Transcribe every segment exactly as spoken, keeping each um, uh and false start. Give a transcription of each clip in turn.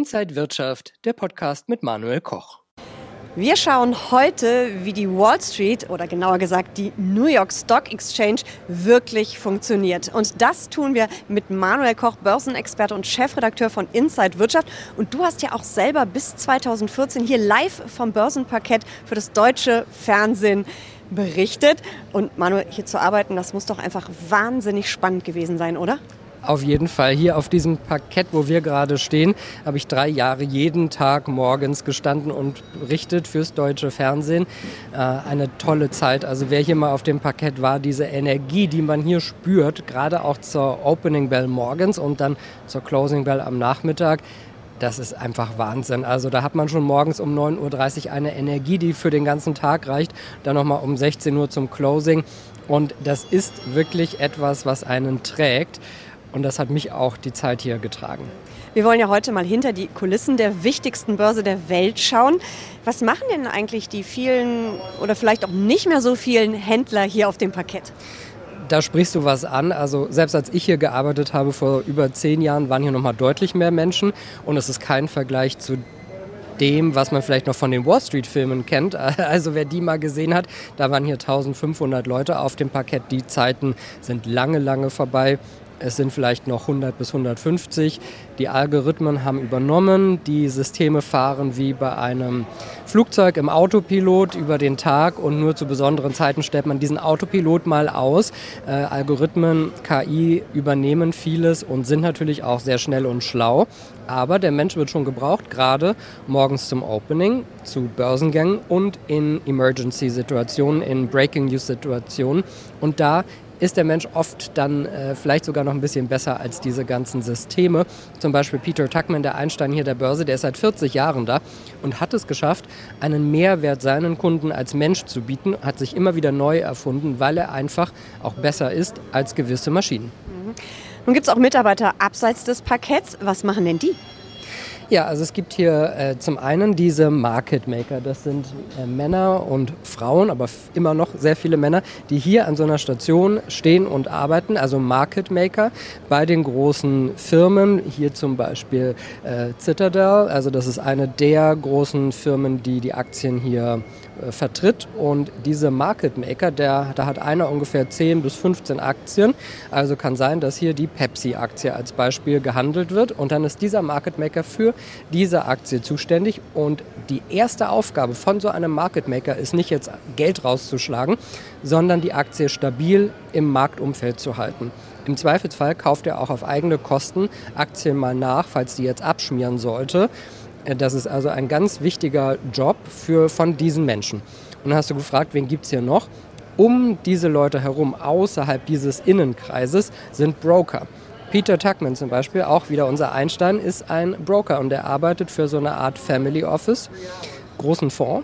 Inside Wirtschaft, der Podcast mit Manuel Koch. Wir schauen heute, wie die Wall Street oder genauer gesagt die New York Stock Exchange wirklich funktioniert. Und das tun wir mit Manuel Koch, Börsenexperte und Chefredakteur von Inside Wirtschaft. Und du hast ja auch selber bis zweitausendvierzehn hier live vom Börsenparkett für das deutsche Fernsehen berichtet. Und Manuel, hier zu arbeiten, das muss doch einfach wahnsinnig spannend gewesen sein, oder? Auf jeden Fall. Hier auf diesem Parkett, wo wir gerade stehen, habe ich drei Jahre jeden Tag morgens gestanden und berichtet fürs deutsche Fernsehen. Äh, eine tolle Zeit. Also wer hier mal auf dem Parkett war, diese Energie, die man hier spürt, gerade auch zur Opening Bell morgens und dann zur Closing Bell am Nachmittag, das ist einfach Wahnsinn. Also da hat man schon morgens um neun Uhr dreißig eine Energie, die für den ganzen Tag reicht. Dann nochmal um sechzehn Uhr zum Closing. Und das ist wirklich etwas, was einen trägt. Und das hat mich auch die Zeit hier getragen. Wir wollen ja heute mal hinter die Kulissen der wichtigsten Börse der Welt schauen. Was machen denn eigentlich die vielen oder vielleicht auch nicht mehr so vielen Händler hier auf dem Parkett? Da sprichst du was an. Also selbst als ich hier gearbeitet habe vor über zehn Jahren, waren hier noch mal deutlich mehr Menschen. Und es ist kein Vergleich zu dem, was man vielleicht noch von den Wall Street Filmen kennt. Also wer die mal gesehen hat, da waren hier eintausendfünfhundert Leute auf dem Parkett. Die Zeiten sind lange, lange vorbei. Es sind vielleicht noch hundert bis hundertfünfzig. Die Algorithmen haben übernommen. Die Systeme fahren wie bei einem Flugzeug im Autopilot über den Tag und nur zu besonderen Zeiten stellt man diesen Autopilot mal aus. Äh, Algorithmen, K I übernehmen vieles und sind natürlich auch sehr schnell und schlau. Aber der Mensch wird schon gebraucht, gerade morgens zum Opening, zu Börsengängen und in Emergency-Situationen, in Breaking-News-Situationen. Und da ist der Mensch oft dann äh, vielleicht sogar noch ein bisschen besser als diese ganzen Systeme. Zum Beispiel Peter Tuchman, der Einstein hier der Börse, der ist seit vierzig Jahren da und hat es geschafft, einen Mehrwert seinen Kunden als Mensch zu bieten, hat sich immer wieder neu erfunden, weil er einfach auch besser ist als gewisse Maschinen. Mhm. Nun gibt es auch Mitarbeiter abseits des Parketts. Was machen denn die? Ja, also es gibt hier äh, zum einen diese Market Maker. Das sind äh, Männer und Frauen, aber f- immer noch sehr viele Männer, die hier an so einer Station stehen und arbeiten. Also Market Maker bei den großen Firmen. Hier zum Beispiel äh, Citadel. Also das ist eine der großen Firmen, die die Aktien hier äh, vertritt. Und diese Market Maker, der, da hat einer ungefähr zehn bis fünfzehn Aktien. Also kann sein, dass hier die Pepsi-Aktie als Beispiel gehandelt wird. Und dann ist dieser Market Maker für diese Aktie zuständig und die erste Aufgabe von so einem Market Maker ist nicht jetzt Geld rauszuschlagen, sondern die Aktie stabil im Marktumfeld zu halten. Im Zweifelsfall kauft er auch auf eigene Kosten Aktien mal nach, falls die jetzt abschmieren sollte. Das ist also ein ganz wichtiger Job für, von diesen Menschen. Und dann hast du gefragt, wen gibt es hier noch? Um diese Leute herum, außerhalb dieses Innenkreises, sind Broker. Peter Tuchman zum Beispiel, auch wieder unser Einstein, ist ein Broker und er arbeitet für so eine Art Family Office, großen Fonds.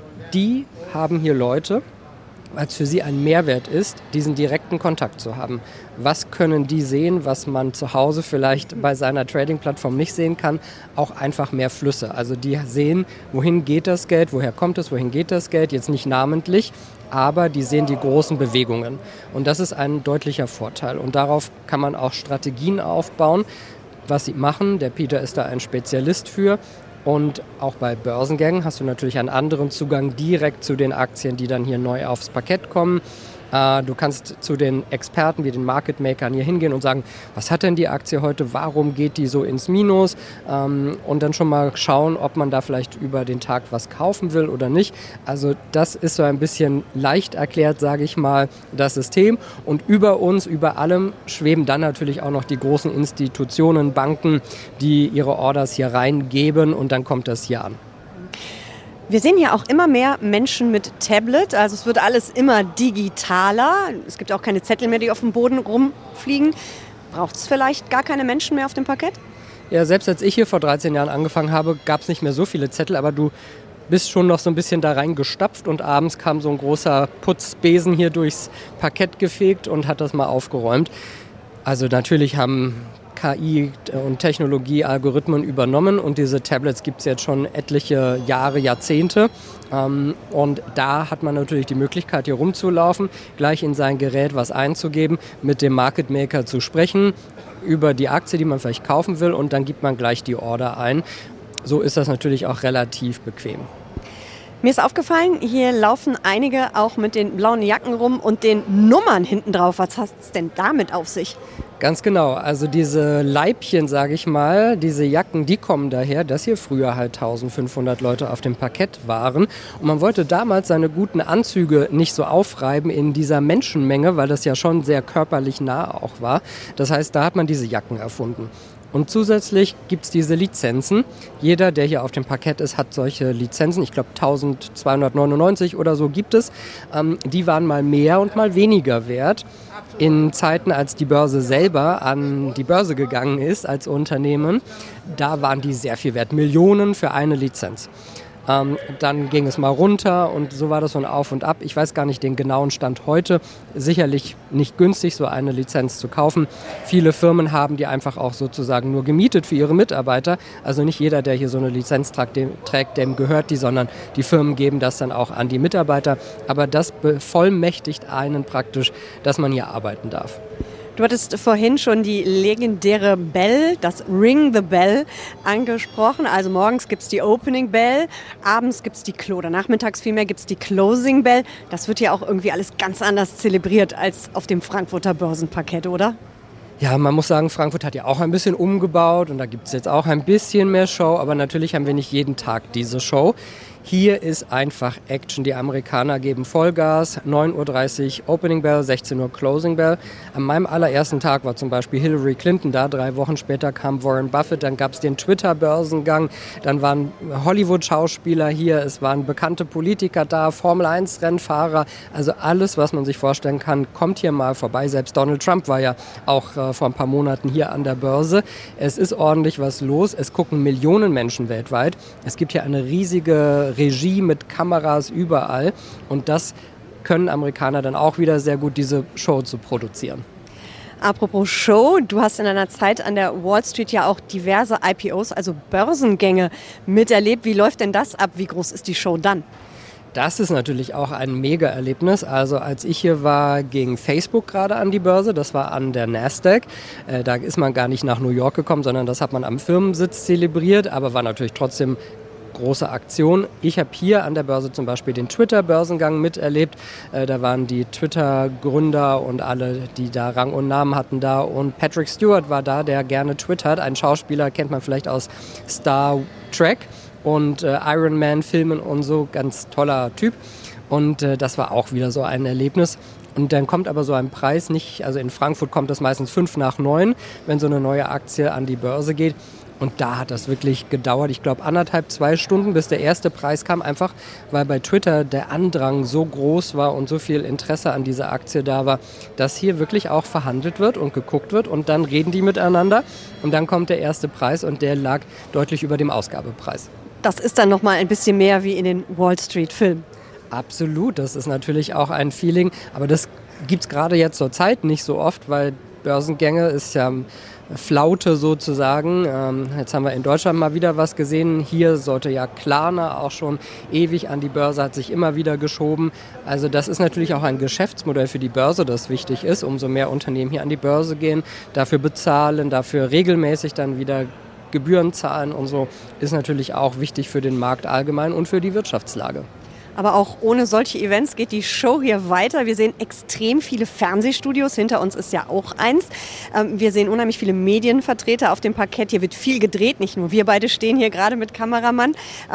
Die haben hier Leute, weil es für sie ein Mehrwert ist, diesen direkten Kontakt zu haben. Was können die sehen, was man zu Hause vielleicht bei seiner Trading-Plattform nicht sehen kann? Auch einfach mehr Flüsse. Also die sehen, wohin geht das Geld, woher kommt es, wohin geht das Geld, jetzt nicht namentlich, aber die sehen die großen Bewegungen. Und das ist ein deutlicher Vorteil. Und darauf kann man auch Strategien aufbauen, was sie machen. Der Peter ist da ein Spezialist für. Und auch bei Börsengängen hast du natürlich einen anderen Zugang direkt zu den Aktien, die dann hier neu aufs Parkett kommen. Du kannst zu den Experten wie den Market Makern hier hingehen und sagen, was hat denn die Aktie heute, warum geht die so ins Minus? Und dann schon mal schauen, ob man da vielleicht über den Tag was kaufen will oder nicht. Also das ist so ein bisschen leicht erklärt, sage ich mal, das System. Und über uns, über allem schweben dann natürlich auch noch die großen Institutionen, Banken, die ihre Orders hier reingeben und dann kommt das hier an. Wir sehen ja auch immer mehr Menschen mit Tablet, also es wird alles immer digitaler. Es gibt auch keine Zettel mehr, die auf dem Boden rumfliegen. Braucht es vielleicht gar keine Menschen mehr auf dem Parkett? Ja, selbst als ich hier vor dreizehn Jahren angefangen habe, gab es nicht mehr so viele Zettel, aber du bist schon noch so ein bisschen da reingestapft und abends kam so ein großer Putzbesen hier durchs Parkett gefegt und hat das mal aufgeräumt. Also natürlich haben K I und Technologie Algorithmen übernommen und diese Tablets gibt es jetzt schon etliche Jahre, Jahrzehnte. Und da hat man natürlich die Möglichkeit, hier rumzulaufen, gleich in sein Gerät was einzugeben, mit dem Market Maker zu sprechen über die Aktie, die man vielleicht kaufen will, und dann gibt man gleich die Order ein. So ist das natürlich auch relativ bequem. Mir ist aufgefallen, hier laufen einige auch mit den blauen Jacken rum und den Nummern hinten drauf. Was hat es denn damit auf sich? Ganz genau, also diese Leibchen, sage ich mal, diese Jacken, die kommen daher, dass hier früher halt eintausendfünfhundert Leute auf dem Parkett waren. Und man wollte damals seine guten Anzüge nicht so aufreiben in dieser Menschenmenge, weil das ja schon sehr körperlich nah auch war. Das heißt, da hat man diese Jacken erfunden. Und zusätzlich gibt es diese Lizenzen. Jeder, der hier auf dem Parkett ist, hat solche Lizenzen. Ich glaube eintausendzweihundertneunundneunzig oder so gibt es. Ähm, die waren mal mehr und mal weniger wert. In Zeiten, als die Börse selber an die Börse gegangen ist als Unternehmen, da waren die sehr viel wert. Millionen für eine Lizenz. Ähm, dann ging es mal runter und so war das so ein Auf und Ab. Ich weiß gar nicht den genauen Stand heute. Sicherlich nicht günstig, so eine Lizenz zu kaufen. Viele Firmen haben die einfach auch sozusagen nur gemietet für ihre Mitarbeiter. Also nicht jeder, der hier so eine Lizenz trägt, dem, trägt, dem gehört die, sondern die Firmen geben das dann auch an die Mitarbeiter. Aber das bevollmächtigt einen praktisch, dass man hier arbeiten darf. Du hattest vorhin schon die legendäre Bell, das Ring the Bell, angesprochen. Also morgens gibt es die Opening Bell, abends gibt es die, oder nachmittags vielmehr gibt es die Closing Bell. Das wird ja auch irgendwie alles ganz anders zelebriert als auf dem Frankfurter Börsenparkett, oder? Ja, man muss sagen, Frankfurt hat ja auch ein bisschen umgebaut und da gibt es jetzt auch ein bisschen mehr Show, aber natürlich haben wir nicht jeden Tag diese Show. Hier ist einfach Action. Die Amerikaner geben Vollgas. neun Uhr dreißig Opening Bell, sechzehn Uhr Closing Bell. An meinem allerersten Tag war zum Beispiel Hillary Clinton da. Drei Wochen später kam Warren Buffett. Dann gab es den Twitter-Börsengang. Dann waren Hollywood-Schauspieler hier. Es waren bekannte Politiker da, Formel eins Rennfahrer. Also alles, was man sich vorstellen kann, kommt hier mal vorbei. Selbst Donald Trump war ja auch äh, vor ein paar Monaten hier an der Börse. Es ist ordentlich was los. Es gucken Millionen Menschen weltweit. Es gibt hier eine riesige Regie mit Kameras überall und das können Amerikaner dann auch wieder sehr gut, diese Show zu produzieren. Apropos Show, du hast in deiner Zeit an der Wall Street ja auch diverse I P Os, also Börsengänge, miterlebt. Wie läuft denn das ab? Wie groß ist die Show dann? Das ist natürlich auch ein Mega-Erlebnis. Also als ich hier war, ging Facebook gerade an die Börse. Das war an der Nasdaq. Äh, da ist man gar nicht nach New York gekommen, sondern das hat man am Firmensitz zelebriert, aber war natürlich trotzdem große Aktion. Ich habe hier an der Börse zum Beispiel den Twitter-Börsengang miterlebt. Äh, da waren die Twitter-Gründer und alle, die da Rang und Namen hatten, da. Und Patrick Stewart war da, der gerne twittert. Ein Schauspieler, kennt man vielleicht aus Star Trek und äh, Iron Man-Filmen und so. Ganz toller Typ. Und äh, das war auch wieder so ein Erlebnis. Und dann kommt aber so ein Preis nicht, also in Frankfurt kommt das meistens fünf nach neun, wenn so eine neue Aktie an die Börse geht. Und da hat das wirklich gedauert, ich glaube anderthalb, zwei Stunden, bis der erste Preis kam, einfach weil bei Twitter der Andrang so groß war und so viel Interesse an dieser Aktie da war, dass hier wirklich auch verhandelt wird und geguckt wird und dann reden die miteinander und dann kommt der erste Preis und der lag deutlich über dem Ausgabepreis. Das ist dann nochmal ein bisschen mehr wie in den Wall Street Filmen. Absolut, das ist natürlich auch ein Feeling, aber das gibt es gerade jetzt zur Zeit nicht so oft, weil Börsengänge ist ja Flaute sozusagen. Ähm, jetzt haben wir in Deutschland mal wieder was gesehen. Hier sollte ja Klarna auch schon ewig an die Börse, hat sich immer wieder geschoben. Also das ist natürlich auch ein Geschäftsmodell für die Börse, das wichtig ist. Umso mehr Unternehmen hier an die Börse gehen, dafür bezahlen, dafür regelmäßig dann wieder Gebühren zahlen und so, ist natürlich auch wichtig für den Markt allgemein und für die Wirtschaftslage. Aber auch ohne solche Events geht die Show hier weiter. Wir sehen extrem viele Fernsehstudios. Hinter uns ist ja auch eins. Wir sehen unheimlich viele Medienvertreter auf dem Parkett. Hier wird viel gedreht. Nicht nur wir beide stehen hier gerade mit Kameramann.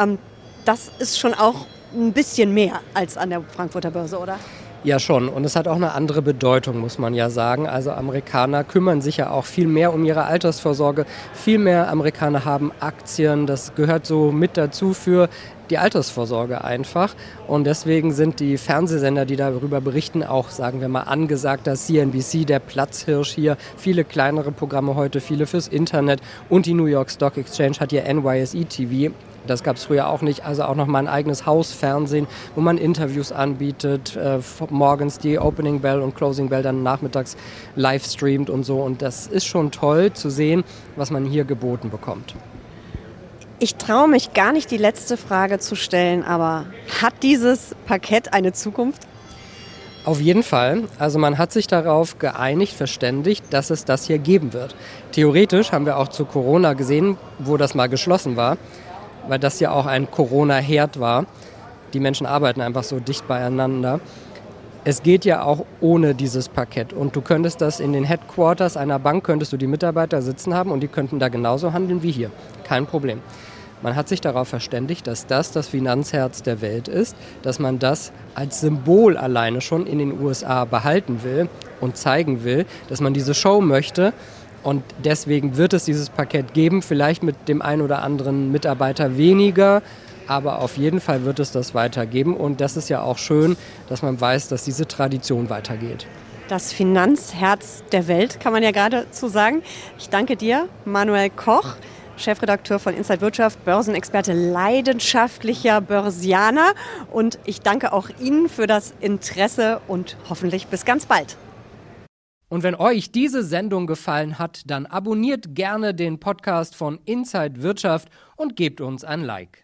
Das ist schon auch ein bisschen mehr als an der Frankfurter Börse, oder? Ja schon, und es hat auch eine andere Bedeutung, muss man ja sagen. Also Amerikaner kümmern sich ja auch viel mehr um ihre Altersvorsorge. Viel mehr Amerikaner haben Aktien, das gehört so mit dazu für die Altersvorsorge einfach. Und deswegen sind die Fernsehsender, die darüber berichten, auch, sagen wir mal, angesagt, dass C N B C, der Platzhirsch hier, viele kleinere Programme heute, viele fürs Internet und die New York Stock Exchange hat hier N Y S E T V. Das gab es früher auch nicht. Also auch noch mal ein eigenes Hausfernsehen, wo man Interviews anbietet, äh, morgens die Opening Bell und Closing Bell dann nachmittags live streamt und so. Und das ist schon toll zu sehen, was man hier geboten bekommt. Ich traue mich gar nicht, die letzte Frage zu stellen, aber hat dieses Parkett eine Zukunft? Auf jeden Fall. Also man hat sich darauf geeinigt, verständigt, dass es das hier geben wird. Theoretisch haben wir auch zu Corona gesehen, wo das mal geschlossen war, weil das ja auch ein Corona-Herd war. Die Menschen arbeiten einfach so dicht beieinander. Es geht ja auch ohne dieses Parkett und du könntest das in den Headquarters einer Bank, könntest du die Mitarbeiter sitzen haben und die könnten da genauso handeln wie hier. Kein Problem. Man hat sich darauf verständigt, dass das das Finanzherz der Welt ist, dass man das als Symbol alleine schon in den U S A behalten will und zeigen will, dass man diese Show möchte. Und deswegen wird es dieses Parkett geben, vielleicht mit dem einen oder anderen Mitarbeiter weniger, aber auf jeden Fall wird es das weitergeben. Und das ist ja auch schön, dass man weiß, dass diese Tradition weitergeht. Das Finanzherz der Welt, kann man ja geradezu sagen. Ich danke dir, Manuel Koch, Chefredakteur von Inside Wirtschaft, Börsenexperte, leidenschaftlicher Börsianer. Und ich danke auch Ihnen für das Interesse und hoffentlich bis ganz bald. Und wenn euch diese Sendung gefallen hat, dann abonniert gerne den Podcast von Inside Wirtschaft und gebt uns ein Like.